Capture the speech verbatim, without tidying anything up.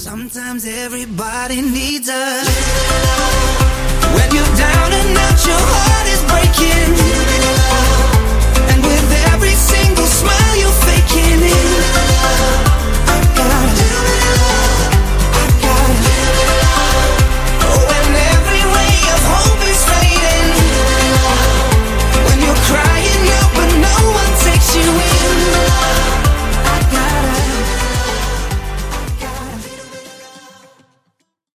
Sometimes everybody needs a when you're down and out, your heart is breaking.